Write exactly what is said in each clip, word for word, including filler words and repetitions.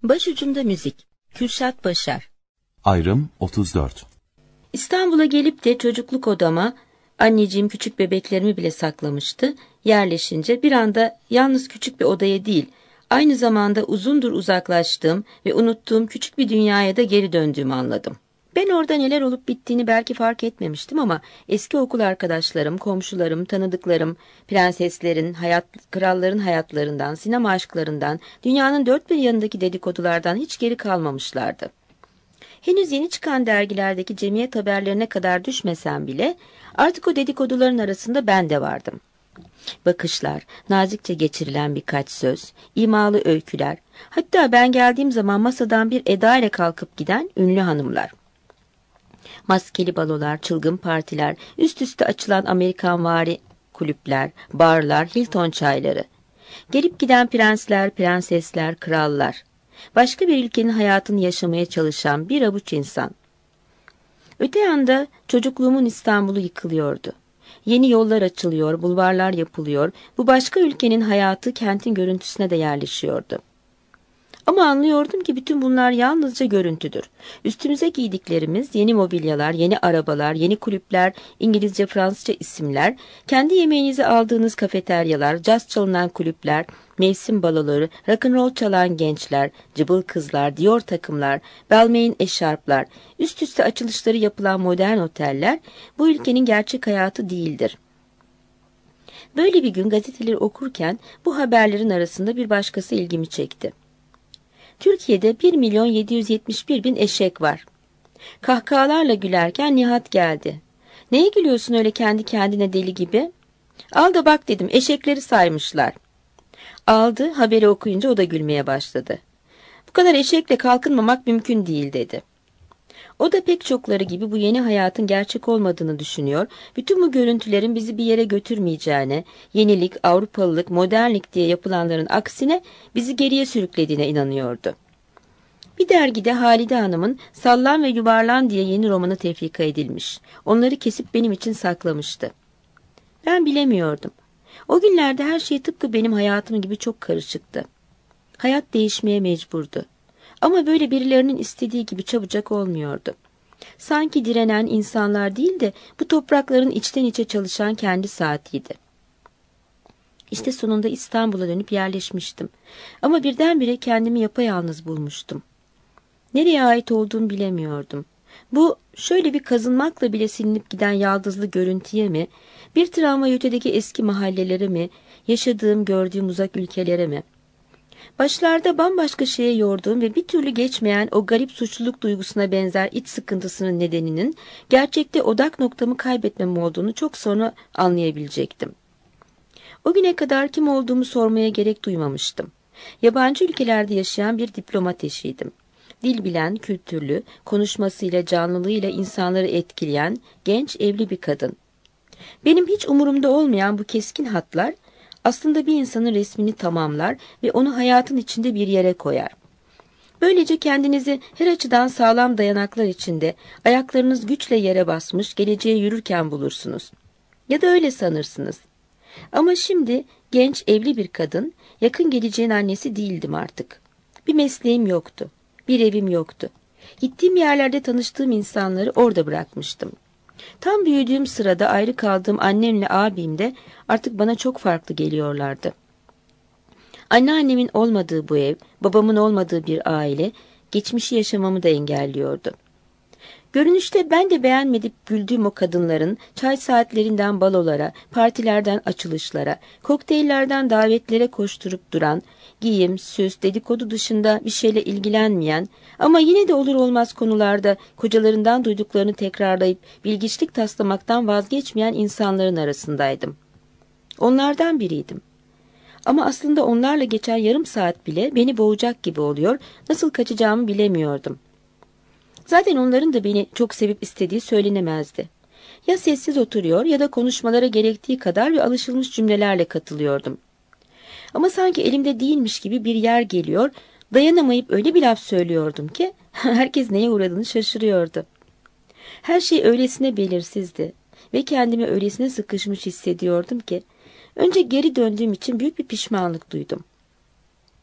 Başucunda müzik. Kürşat Başar. Ayrım otuz dört. İstanbul'a gelip de çocukluk odama, anneciğim küçük bebeklerimi bile saklamıştı. Yerleşince bir anda yalnız küçük bir odaya değil, aynı zamanda uzundur uzaklaştığım ve unuttuğum küçük bir dünyaya da geri döndüğümü anladım. Ben orada neler olup bittiğini belki fark etmemiştim ama eski okul arkadaşlarım, komşularım, tanıdıklarım, prenseslerin, hayat, kralların hayatlarından, sinema aşklarından, dünyanın dört bir yanındaki dedikodulardan hiç geri kalmamışlardı. Henüz yeni çıkan dergilerdeki cemiyet haberlerine kadar düşmesem bile artık o dedikoduların arasında ben de vardım. Bakışlar, nazikçe geçirilen birkaç söz, imalı öyküler, hatta ben geldiğim zaman masadan bir eda ile kalkıp giden ünlü hanımlar. Maskeli balolar, çılgın partiler, üst üste açılan Amerikanvari kulüpler, barlar, Hilton çayları. Gelip giden prensler, prensesler, krallar. Başka bir ülkenin hayatını yaşamaya çalışan bir avuç insan. Öte yanda çocukluğumun İstanbul'u yıkılıyordu. Yeni yollar açılıyor, bulvarlar yapılıyor, bu başka ülkenin hayatı kentin görüntüsüne de yerleşiyordu. Ama anlıyordum ki bütün bunlar yalnızca görüntüdür. Üstümüze giydiklerimiz, yeni mobilyalar, yeni arabalar, yeni kulüpler, İngilizce, Fransızca isimler, kendi yemeğinizi aldığınız kafeteryalar, caz çalınan kulüpler, mevsim baloları, rock'n'roll çalan gençler, cıbıl kızlar, Dior takımlar, Balmain eşarplar, üst üste açılışları yapılan modern oteller, bu ülkenin gerçek hayatı değildir. Böyle bir gün gazeteleri okurken bu haberlerin arasında bir başkası ilgimi çekti. Türkiye'de bir milyon yedi yüz yetmiş bir bin eşek var. Kahkahalarla gülerken Nihat geldi. Neye gülüyorsun öyle kendi kendine deli gibi? Al da bak dedim, eşekleri saymışlar. Aldı, haberi okuyunca o da gülmeye başladı. Bu kadar eşekle kalkınmamak mümkün değil dedi. O da pek çokları gibi bu yeni hayatın gerçek olmadığını düşünüyor, bütün bu görüntülerin bizi bir yere götürmeyeceğine, yenilik, Avrupalılık, modernlik diye yapılanların aksine bizi geriye sürüklediğine inanıyordu. Bir dergide Halide Hanım'ın Sallan ve Yuvarlan diye yeni romanı tefrika edilmiş. Onları kesip benim için saklamıştı. Ben bilemiyordum. O günlerde her şey tıpkı benim hayatım gibi çok karışıktı. Hayat değişmeye mecburdu. Ama böyle birilerinin istediği gibi çabucak olmuyordu. Sanki direnen insanlar değil de bu toprakların içten içe çalışan kendi saatiydi. İşte sonunda İstanbul'a dönüp yerleşmiştim. Ama birdenbire kendimi yapayalnız bulmuştum. Nereye ait olduğumu bilemiyordum. Bu şöyle bir kazınmakla bile silinip giden yaldızlı görüntüye mi, bir travma ötedeki eski mahallelere mi, yaşadığım gördüğüm uzak ülkelere mi? Başlarda bambaşka şeye yorduğum ve bir türlü geçmeyen o garip suçluluk duygusuna benzer iç sıkıntısının nedeninin gerçekte odak noktamı kaybetmem olduğunu çok sonra anlayabilecektim. O güne kadar kim olduğumu sormaya gerek duymamıştım. Yabancı ülkelerde yaşayan bir diplomat eşiydim. Dil bilen, kültürlü, konuşmasıyla, canlılığıyla insanları etkileyen genç evli bir kadın. Benim hiç umurumda olmayan bu keskin hatlar aslında bir insanın resmini tamamlar ve onu hayatın içinde bir yere koyar. Böylece kendinizi her açıdan sağlam dayanaklar içinde, ayaklarınız güçle yere basmış, geleceğe yürürken bulursunuz. Ya da öyle sanırsınız. Ama şimdi genç evli bir kadın, yakın geleceğin annesi değildim artık. Bir mesleğim yoktu, bir evim yoktu. Gittiğim yerlerde tanıştığım insanları orada bırakmıştım. Tam büyüdüğüm sırada ayrı kaldığım annemle abim de artık bana çok farklı geliyorlardı. Anneannemin olmadığı bu ev, babamın olmadığı bir aile, geçmişi yaşamamı da engelliyordu. Görünüşte ben de beğenmedip güldüğüm o kadınların çay saatlerinden balolara, partilerden açılışlara, kokteyllerden davetlere koşturup duran, giyim, süs, dedikodu dışında bir şeyle ilgilenmeyen ama yine de olur olmaz konularda kocalarından duyduklarını tekrarlayıp bilgiçlik taslamaktan vazgeçmeyen insanların arasındaydım. Onlardan biriydim. Ama aslında onlarla geçen yarım saat bile beni boğacak gibi oluyor, nasıl kaçacağımı bilemiyordum. Zaten onların da beni çok sevip istediği söylenemezdi. Ya sessiz oturuyor ya da konuşmalara gerektiği kadar ve alışılmış cümlelerle katılıyordum. Ama sanki elimde değilmiş gibi bir yer geliyor, dayanamayıp öyle bir laf söylüyordum ki herkes neye uğradığını şaşırıyordu. Her şey öylesine belirsizdi ve kendimi öylesine sıkışmış hissediyordum ki önce geri döndüğüm için büyük bir pişmanlık duydum.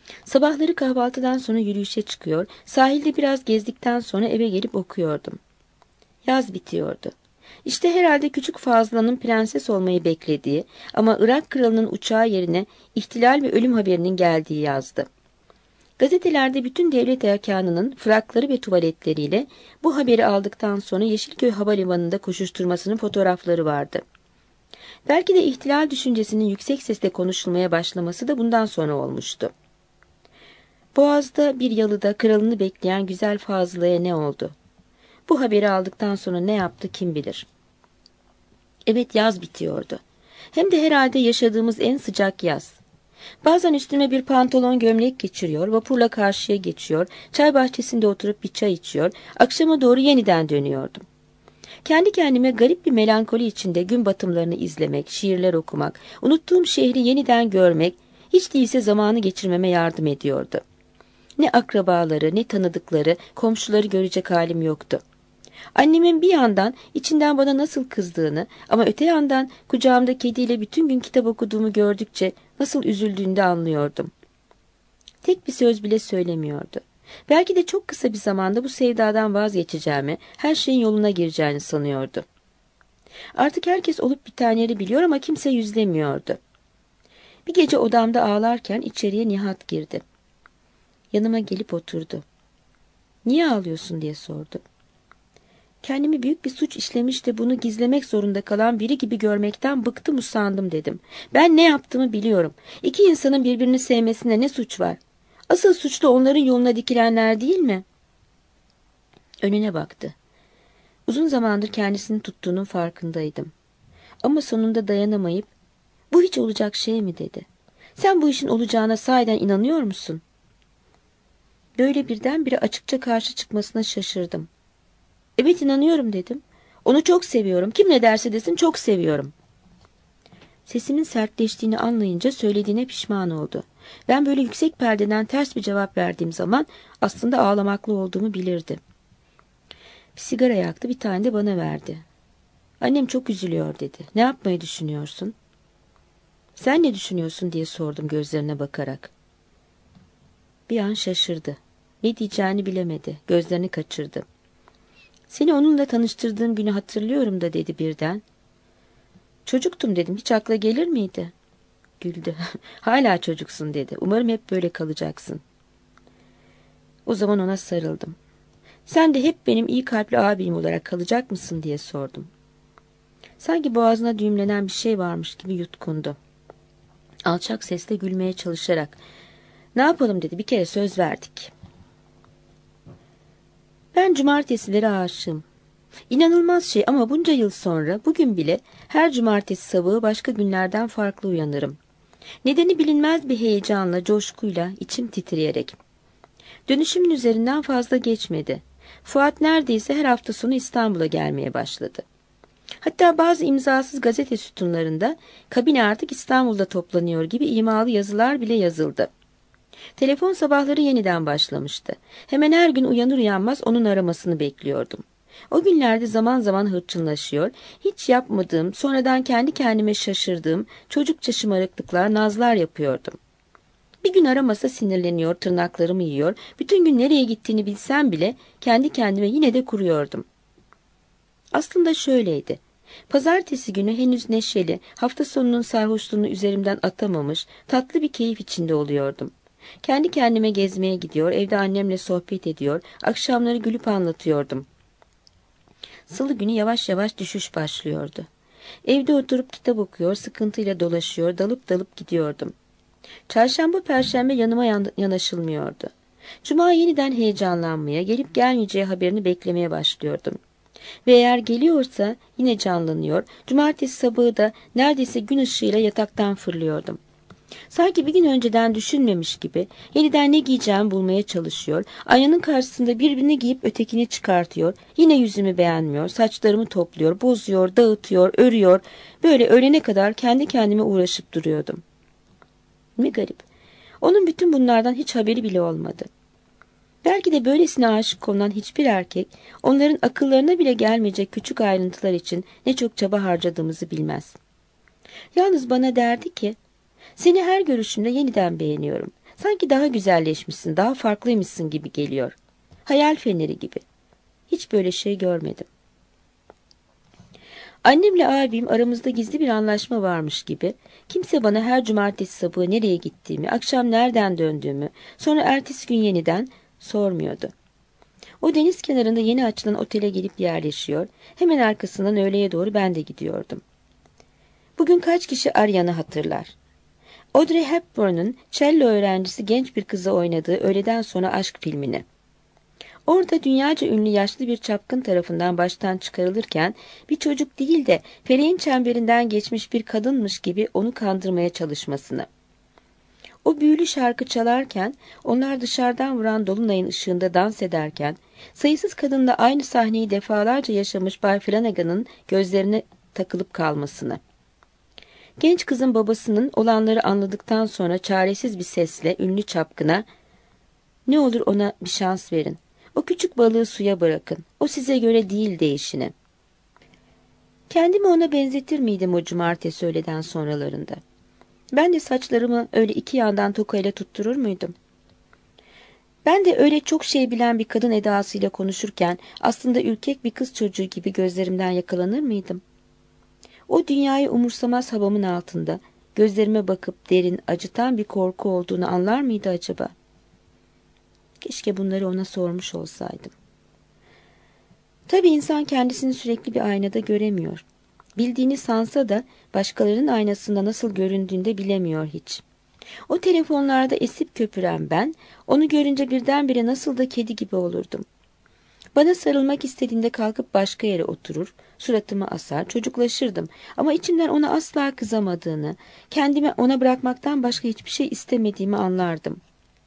Sabahları kahvaltıdan sonra yürüyüşe çıkıyor, sahilde biraz gezdikten sonra eve gelip okuyordum. Yaz bitiyordu. İşte herhalde küçük Fazla'nın prenses olmayı beklediği ama Irak kralının uçağı yerine ihtilal ve ölüm haberinin geldiği yazdı. Gazetelerde bütün devlet erkanının frakları ve tuvaletleriyle bu haberi aldıktan sonra Yeşilköy Havalimanı'nda koşuşturmasının fotoğrafları vardı. Belki de ihtilal düşüncesinin yüksek sesle konuşulmaya başlaması da bundan sonra olmuştu. Boğaz'da bir yalıda kralını bekleyen güzel Fazıla'ya ne oldu? Bu haberi aldıktan sonra ne yaptı kim bilir. Evet, yaz bitiyordu. Hem de herhalde yaşadığımız en sıcak yaz. Bazen üstüme bir pantolon gömlek geçiriyor, vapurla karşıya geçiyor, çay bahçesinde oturup bir çay içiyor, akşama doğru yeniden dönüyordum. Kendi kendime garip bir melankoli içinde gün batımlarını izlemek, şiirler okumak, unuttuğum şehri yeniden görmek, hiç değilse zamanı geçirmeme yardım ediyordu. Ne akrabaları, ne tanıdıkları, komşuları görecek halim yoktu. Annemin bir yandan içinden bana nasıl kızdığını ama öte yandan kucağımda kediyle bütün gün kitap okuduğumu gördükçe nasıl üzüldüğünü de anlıyordum. Tek bir söz bile söylemiyordu. Belki de çok kısa bir zamanda bu sevdadan vazgeçeceğimi, her şeyin yoluna gireceğini sanıyordu. Artık herkes olup bitenleri biliyor ama kimse yüzlemiyordu. Bir gece odamda ağlarken içeriye Nihat girdi. Yanıma gelip oturdu. "Niye ağlıyorsun?" diye sordu. Kendimi büyük bir suç işlemiş de bunu gizlemek zorunda kalan biri gibi görmekten bıktım usandım dedim. Ben ne yaptığımı biliyorum. İki insanın birbirini sevmesinde ne suç var? Asıl suçlu onların yoluna dikilenler değil mi? Önüne baktı. Uzun zamandır kendisini tuttuğunun farkındaydım. Ama sonunda dayanamayıp, "Bu hiç olacak şey mi?" dedi. "Sen bu işin olacağına sahiden inanıyor musun?" Böyle birdenbire açıkça karşı çıkmasına şaşırdım. "Evet, inanıyorum." dedim. "Onu çok seviyorum. Kim ne derse desin çok seviyorum." Sesimin sertleştiğini anlayınca söylediğine pişman oldu. Ben böyle yüksek perdeden ters bir cevap verdiğim zaman aslında ağlamaklı olduğumu bilirdi. Bir sigara yaktı, bir tane de bana verdi. "Annem çok üzülüyor." dedi. "Ne yapmayı düşünüyorsun?" "Sen ne düşünüyorsun?" diye sordum gözlerine bakarak. Bir an şaşırdı. Ne diyeceğini bilemedi. Gözlerini kaçırdı. "Seni onunla tanıştırdığım günü hatırlıyorum da" dedi birden. "Çocuktum." dedim. "Hiç akla gelir miydi?" Güldü. "Hala çocuksun." dedi. "Umarım hep böyle kalacaksın." O zaman ona sarıldım. "Sen de hep benim iyi kalpli abim olarak kalacak mısın?" diye sordum. Sanki boğazına düğümlenen bir şey varmış gibi yutkundu. Alçak sesle gülmeye çalışarak, "Ne yapalım?" dedi. "Bir kere söz verdik." Ben cumartesilere aşığım. İnanılmaz şey ama bunca yıl sonra bugün bile her cumartesi sabahı başka günlerden farklı uyanırım. Nedeni bilinmez bir heyecanla, coşkuyla, içim titreyerek. Dönüşümün üzerinden fazla geçmedi. Fuat neredeyse her hafta sonu İstanbul'a gelmeye başladı. Hatta bazı imzasız gazete sütunlarında "Kabine artık İstanbul'da toplanıyor" gibi imalı yazılar bile yazıldı. Telefon sabahları yeniden başlamıştı. Hemen her gün uyanır uyanmaz onun aramasını bekliyordum. O günlerde zaman zaman hırçınlaşıyor, hiç yapmadığım, sonradan kendi kendime şaşırdığım çocukça şımarıklıklar, nazlar yapıyordum. Bir gün aramasa sinirleniyor, tırnaklarımı yiyor, bütün gün nereye gittiğini bilsem bile kendi kendime yine de kuruyordum. Aslında şöyleydi. Pazartesi günü henüz neşeli, hafta sonunun sarhoşluğunu üzerimden atamamış, tatlı bir keyif içinde oluyordum. Kendi kendime gezmeye gidiyor, evde annemle sohbet ediyor, akşamları gülüp anlatıyordum. Salı günü yavaş yavaş düşüş başlıyordu. Evde oturup kitap okuyor, sıkıntıyla dolaşıyor, dalıp dalıp gidiyordum. Çarşamba, perşembe yanıma yan yanaşılmıyordu. Cuma yeniden heyecanlanmaya, gelip gelmeyeceği haberini beklemeye başlıyordum. Ve eğer geliyorsa yine canlanıyor, cumartesi sabahı da neredeyse gün ışığıyla yataktan fırlıyordum. Sanki bir gün önceden düşünmemiş gibi yeniden ne giyeceğimi bulmaya çalışıyor, aynanın karşısında birbirini giyip ötekini çıkartıyor, yine yüzümü beğenmiyor, saçlarımı topluyor, bozuyor, dağıtıyor, örüyor, böyle öğlene kadar kendi kendime uğraşıp duruyordum. Ne garip, onun bütün bunlardan hiç haberi bile olmadı. Belki de böylesine aşık olunan hiçbir erkek, onların akıllarına bile gelmeyecek küçük ayrıntılar için ne çok çaba harcadığımızı bilmez. Yalnız bana derdi ki, "Seni her görüşümde yeniden beğeniyorum. Sanki daha güzelleşmişsin, daha farklıymışsın gibi geliyor. Hayal feneri gibi. Hiç böyle şey görmedim. Annemle abim aramızda gizli bir anlaşma varmış gibi, kimse bana her cumartesi sabahı nereye gittiğimi, akşam nereden döndüğümü, sonra ertesi gün yeniden sormuyordu. O deniz kenarında yeni açılan otele gelip yerleşiyor, hemen arkasından öğleye doğru ben de gidiyordum. Bugün kaç kişi Aryan'ı hatırlar? Audrey Hepburn'un cello öğrencisi genç bir kızı oynadığı öğleden sonra aşk filmini. Orada dünyaca ünlü yaşlı bir çapkın tarafından baştan çıkarılırken bir çocuk değil de feleğin çemberinden geçmiş bir kadınmış gibi onu kandırmaya çalışmasını. O büyülü şarkı çalarken, onlar dışarıdan vuran dolunayın ışığında dans ederken, sayısız kadınla aynı sahneyi defalarca yaşamış Bay Flanagan'ın gözlerine takılıp kalmasını. Genç kızın babasının olanları anladıktan sonra çaresiz bir sesle ünlü çapkına, "Ne olur ona bir şans verin. O küçük balığı suya bırakın. O size göre değil" deyişini. Kendimi ona benzetir miydim o cumartesi öğleden sonralarında? Ben de saçlarımı öyle iki yandan tokayla tutturur muydum? Ben de öyle çok şey bilen bir kadın edasıyla konuşurken aslında ürkek bir kız çocuğu gibi gözlerimden yakalanır mıydım? O dünyayı umursamaz havamın altında gözlerime bakıp derin, acıtan bir korku olduğunu anlar mıydı acaba? Keşke bunları ona sormuş olsaydım. Tabii insan kendisini sürekli bir aynada göremiyor. Bildiğini sansa da başkalarının aynasında nasıl göründüğünde bilemiyor hiç. O telefonlarda esip köpüren ben, onu görünce birdenbire nasıl da kedi gibi olurdum. Bana sarılmak istediğinde kalkıp başka yere oturur, suratımı asar, çocuklaşırdım. Ama içimden ona asla kızamadığını, kendimi ona bırakmaktan başka hiçbir şey istemediğimi anlardım.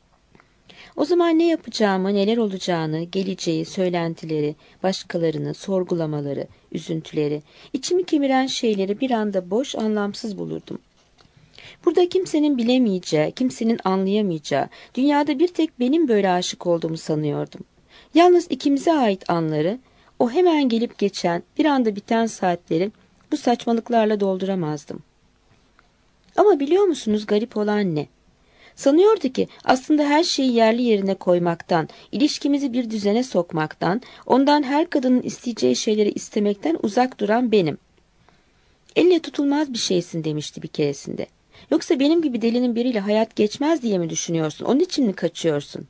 O zaman ne yapacağımı, neler olacağını, geleceği, söylentileri, başkalarını, sorgulamaları, üzüntüleri, içimi kemiren şeyleri bir anda boş, anlamsız bulurdum. Burada kimsenin bilemeyeceği, kimsenin anlayamayacağı, dünyada bir tek benim böyle aşık olduğumu sanıyordum. Yalnız ikimize ait anları, o hemen gelip geçen, bir anda biten saatleri bu saçmalıklarla dolduramazdım. Ama biliyor musunuz garip olan ne? Sanıyordu ki aslında her şeyi yerli yerine koymaktan, ilişkimizi bir düzene sokmaktan, ondan her kadının isteyeceği şeyleri istemekten uzak duran benim. Elle tutulmaz bir şeysin demişti bir keresinde. Yoksa benim gibi delinin biriyle hayat geçmez diye mi düşünüyorsun? Onun için mi kaçıyorsun?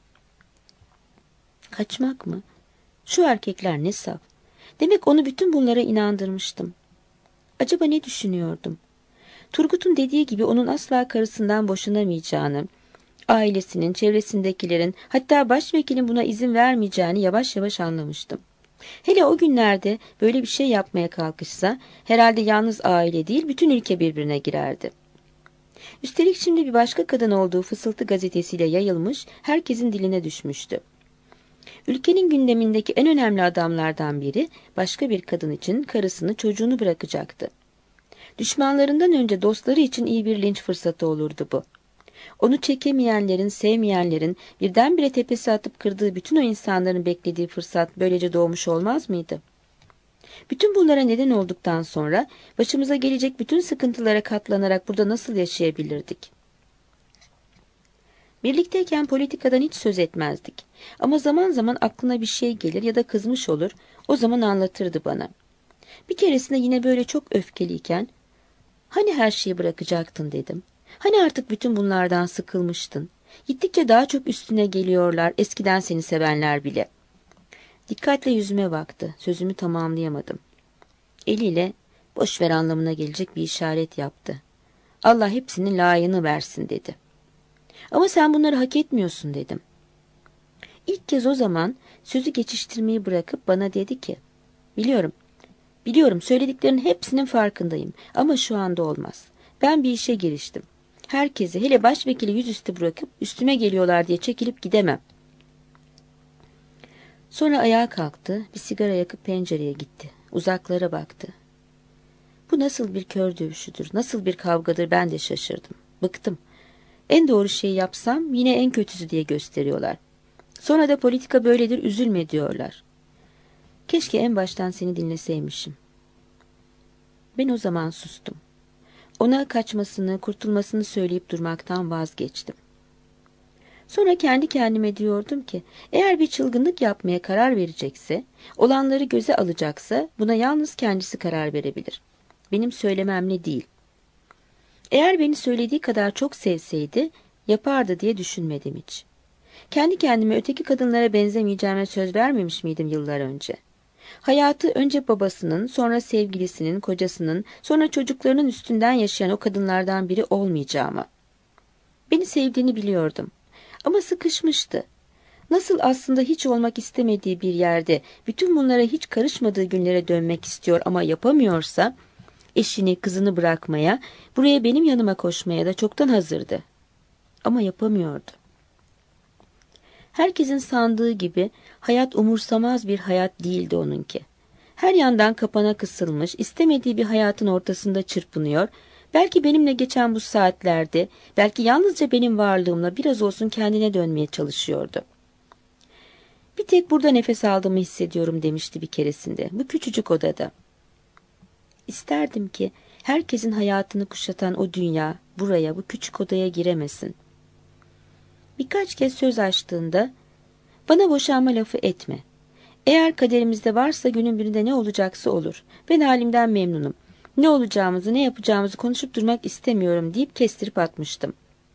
Kaçmak mı? Şu erkekler ne saf. Demek onu bütün bunlara inandırmıştım. Acaba ne düşünüyordum? Turgut'un dediği gibi onun asla karısından boşanamayacağını, ailesinin, çevresindekilerin, hatta başvekilin buna izin vermeyeceğini yavaş yavaş anlamıştım. Hele o günlerde böyle bir şey yapmaya kalkışsa, herhalde yalnız aile değil, bütün ülke birbirine girerdi. Üstelik şimdi bir başka kadın olduğu Fısıltı gazetesiyle yayılmış, herkesin diline düşmüştü. Ülkenin gündemindeki en önemli adamlardan biri, başka bir kadın için karısını, çocuğunu bırakacaktı. Düşmanlarından önce dostları için iyi bir linç fırsatı olurdu bu. Onu çekemeyenlerin, sevmeyenlerin, birdenbire tepesi atıp kırdığı bütün o insanların beklediği fırsat böylece doğmuş olmaz mıydı? Bütün bunlara neden olduktan sonra başımıza gelecek bütün sıkıntılara katlanarak burada nasıl yaşayabilirdik? Birlikteyken politikadan hiç söz etmezdik. Ama zaman zaman aklına bir şey gelir ya da kızmış olur, o zaman anlatırdı bana. Bir keresinde yine böyle çok öfkeliyken, "Hani her şeyi bırakacaktın?" dedim. "Hani artık bütün bunlardan sıkılmıştın? Gittikçe daha çok üstüne geliyorlar, eskiden seni sevenler bile." Dikkatle yüzüme baktı, sözümü tamamlayamadım. Eliyle "Boş ver" anlamına gelecek bir işaret yaptı. "Allah hepsinin layığını versin" dedi. "Ama sen bunları hak etmiyorsun" dedim. İlk kez o zaman sözü geçiştirmeyi bırakıp bana dedi ki, "Biliyorum, biliyorum söylediklerinin hepsinin farkındayım ama şu anda olmaz. Ben bir işe giriştim. Herkesi, hele başvekili yüzüstü bırakıp üstüme geliyorlar diye çekilip gidemem." Sonra ayağa kalktı, bir sigara yakıp pencereye gitti. Uzaklara baktı. Bu nasıl bir kör dövüşüdür, nasıl bir kavgadır ben de şaşırdım. Bıktım. En doğru şeyi yapsam yine en kötüsü diye gösteriyorlar. Sonra da politika böyledir, üzülme diyorlar. Keşke en baştan seni dinleseymişim. Ben o zaman sustum. Ona kaçmasını, kurtulmasını söyleyip durmaktan vazgeçtim. Sonra kendi kendime diyordum ki, eğer bir çılgınlık yapmaya karar verecekse, olanları göze alacaksa buna yalnız kendisi karar verebilir. Benim söylememle değil. Eğer beni söylediği kadar çok sevseydi, yapardı diye düşünmedim hiç. Kendi kendime öteki kadınlara benzemeyeceğime söz vermemiş miydim yıllar önce? Hayatı önce babasının, sonra sevgilisinin, kocasının, sonra çocuklarının üstünden yaşayan o kadınlardan biri olmayacağıma. Beni sevdiğini biliyordum. Ama sıkışmıştı. Nasıl aslında hiç olmak istemediği bir yerde, bütün bunlara hiç karışmadığı günlere dönmek istiyor ama yapamıyorsa, eşini, kızını bırakmaya, buraya benim yanıma koşmaya da çoktan hazırdı. Ama yapamıyordu. Herkesin sandığı gibi hayat umursamaz bir hayat değildi onunki. Her yandan kapana kısılmış, istemediği bir hayatın ortasında çırpınıyor, belki benimle geçen bu saatlerde, belki yalnızca benim varlığımla biraz olsun kendine dönmeye çalışıyordu. Bir tek burada nefes aldığımı hissediyorum demişti bir keresinde, bu küçücük odada. İsterdim ki herkesin hayatını kuşatan o dünya buraya, bu küçük odaya giremesin. Birkaç kez söz açtığında, bana boşanma lafı etme. Eğer kaderimizde varsa günün birinde ne olacaksa olur. Ben halimden memnunum. Ne olacağımızı, ne yapacağımızı konuşup durmak istemiyorum deyip kestirip atmıştım.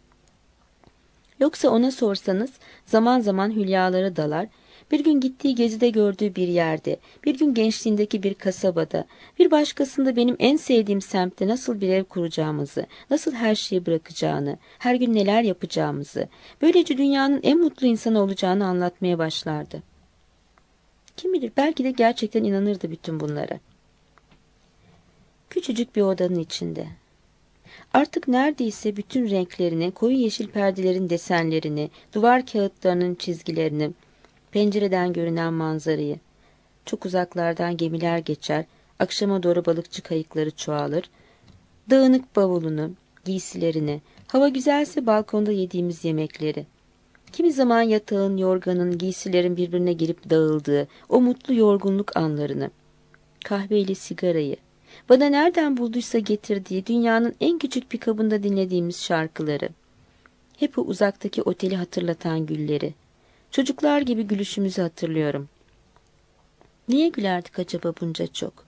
Yoksa ona sorsanız zaman zaman hülyalara dalar, bir gün gittiği gezide gördüğü bir yerde, bir gün gençliğindeki bir kasabada, bir başkasında benim en sevdiğim semtte nasıl bir ev kuracağımızı, nasıl her şeyi bırakacağını, her gün neler yapacağımızı, böylece dünyanın en mutlu insanı olacağını anlatmaya başlardı. Kim bilir, belki de gerçekten inanırdı bütün bunlara. Küçücük bir odanın içinde. Artık neredeyse bütün renklerini, koyu yeşil perdelerin desenlerini, duvar kağıtlarının çizgilerini, pencereden görünen manzarayı, çok uzaklardan gemiler geçer, akşama doğru balıkçı kayıkları çoğalır, dağınık bavulunu, giysilerini, hava güzelse balkonda yediğimiz yemekleri, kimi zaman yatağın, yorganın, giysilerin birbirine girip dağıldığı o mutlu yorgunluk anlarını, kahveyle sigarayı, bana nereden bulduysa getirdiği dünyanın en küçük bir kabında dinlediğimiz şarkıları, hep o uzaktaki oteli hatırlatan gülleri, çocuklar gibi gülüşümüzü hatırlıyorum. Niye gülerdik acaba bunca çok?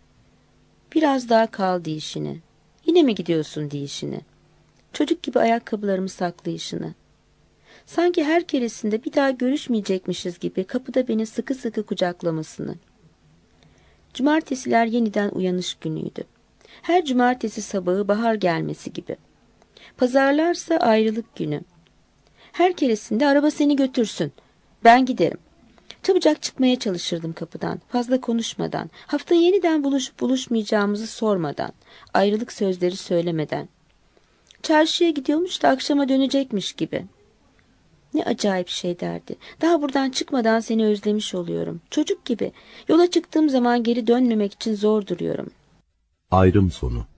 Biraz daha kal deyişini, yine mi gidiyorsun deyişini, çocuk gibi ayakkabılarımı saklayışını, sanki her keresinde bir daha görüşmeyecekmişiz gibi kapıda beni sıkı sıkı kucaklamasını. Cumartesiler yeniden uyanış günüydü. Her cumartesi sabahı bahar gelmesi gibi. Pazarlarsa ayrılık günü. Her keresinde araba seni götürsün, ben giderim. Çabucak çıkmaya çalışırdım kapıdan, fazla konuşmadan, haftaya yeniden buluşup buluşmayacağımızı sormadan, ayrılık sözleri söylemeden. Çarşıya gidiyormuş da akşama dönecekmiş gibi. Ne acayip şey derdi. Daha buradan çıkmadan seni özlemiş oluyorum. Çocuk gibi. Yola çıktığım zaman geri dönmemek için zor duruyorum. Ayrım sonu.